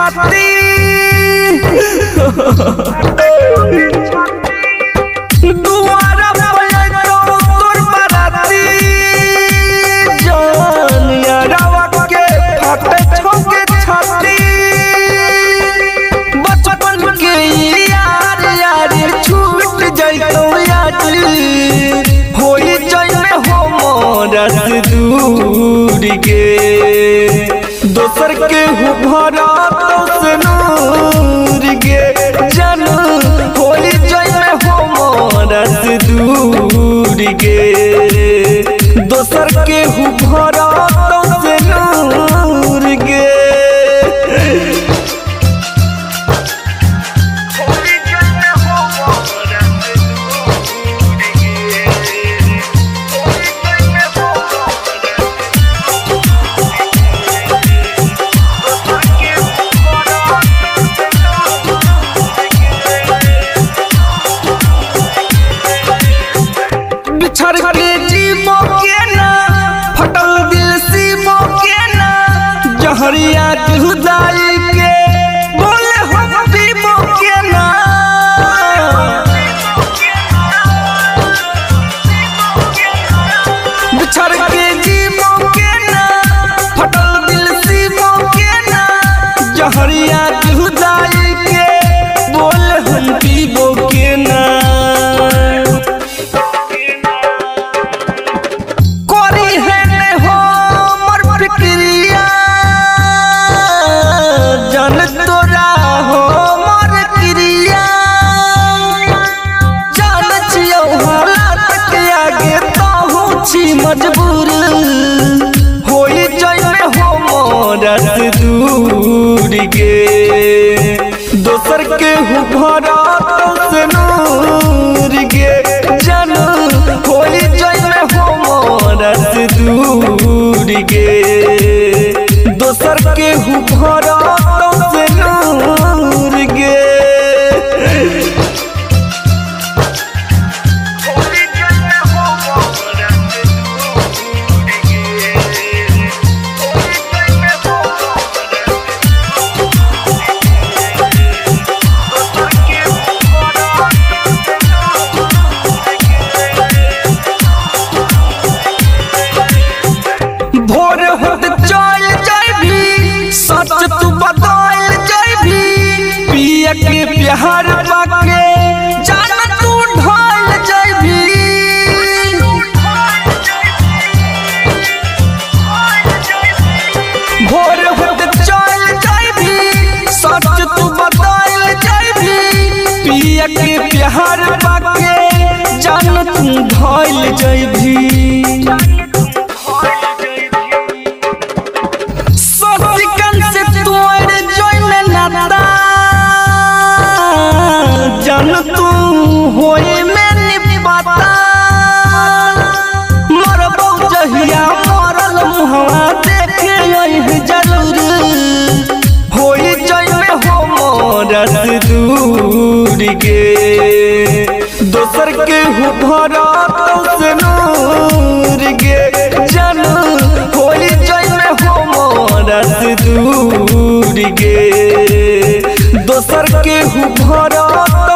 छाती दुआरा पे तोर बराती जान यारवा के फाटे छोके छाती बचपन के यार यार छूट जाइतो याद होई जाई में हो मोरा से दूर गे दोसर के हु भरा तो से नूर गे जन होई जाई में हो मोरा से दूर गे दोसर के हु भरा तो से नूर गे बिछड़ के जीवो के ना फटल दिल सीबो के ना जहरिया जुदाई के बोले हो पीबो के ना बिछड़ के जीवो के ना फटल दिल सीबो के ना जहरिया जुदाई के बोले हम पीबो के ना तोरा हो मोर क्रिया जान छियो हालात के आगे तो छी मजबूर होई जाई में हो मोरा से दूर गे दोसर के हु भरा तो से नूर गे जन होई जाई में हो मोरा से दूर गे दोसर के हु भरा तो से नूर गे भोर होत चल जाइबी सच तू बदल जाइबी पिया के प्यार पाके जान तू ढल जाइबी भोर होत चल जाइबी सच तू बदल जाइबी पिया के प्यार पाके जान तू ढल जाइबी जान तू होए में निपाता मरबो जहिया मरल मुहवा देखे यही जरूर होई जाई में हो मोरा से दूर गे दोसर के हु भरा तो से नूर गे जन होई जाई में हो मोरा से दूर गे दोसर के हु भरा